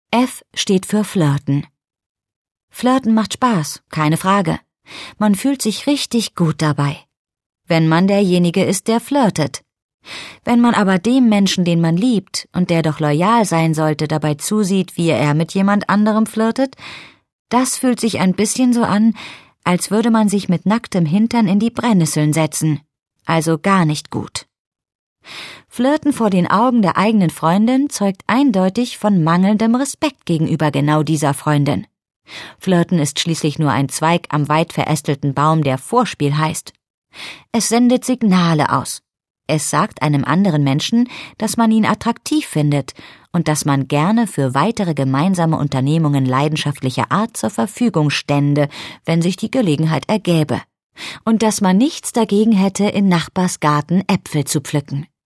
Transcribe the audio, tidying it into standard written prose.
F steht für Flirten. Flirten macht Spaß, keine Frage. Man fühlt sich richtig gut dabei. Wenn man derjenige ist, der flirtet. Wenn man aber dem Menschen, den man liebt und der doch loyal sein sollte, dabei zusieht, wie er mit jemand anderem flirtet, das fühlt sich ein bisschen so an, als würde man sich mit nacktem Hintern in die Brennnesseln setzen. Also gar nicht gut. Flirten vor den Augen der eigenen Freundin zeugt eindeutig von mangelndem Respekt gegenüber genau dieser Freundin. Flirten ist schließlich nur ein Zweig am weit verästelten Baum, der Vorspiel heißt. Es sendet Signale aus. Es sagt einem anderen Menschen, dass man ihn attraktiv findet und dass man gerne für weitere gemeinsame Unternehmungen leidenschaftlicher Art zur Verfügung stände, wenn sich die Gelegenheit ergäbe. Und dass man nichts dagegen hätte, in Nachbars Garten Äpfel zu pflücken.